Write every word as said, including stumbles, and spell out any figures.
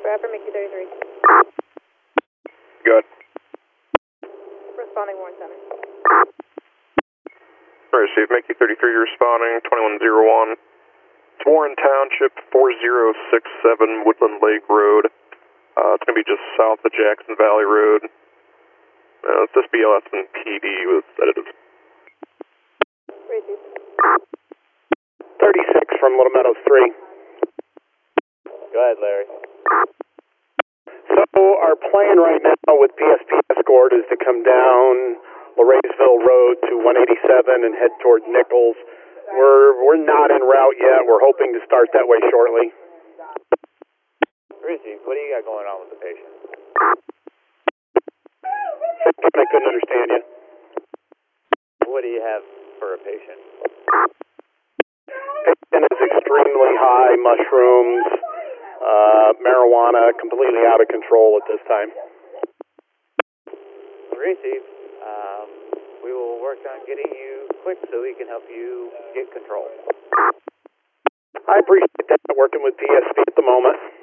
Bradford, Mickey thirty-three. Good. Responding Warren Center. Received, Mickey thirty-three responding, twenty-one oh one. It's Warren Township, four oh six seven Woodland Lake Road. Uh, it's going to be just south of Jackson Valley Road. Uh, it's S B L S and P D with sedatives. Received. thirty-six from Little Meadows three. Go ahead, Larry. So our plan right now with P S P Escort is to come down Lorraiseville Road to one eighty-seven and head toward Nichols. We're we're not en route yet. We're hoping to start that way shortly. Received. What do you got going on with the patient? I couldn't understand you. What do you have for a patient? Patient is extremely high, mushrooms, uh, marijuana, completely out of control at this time. Received. Um, we will work on getting you quick so we can help you get control. I appreciate that, working with P S P at the moment.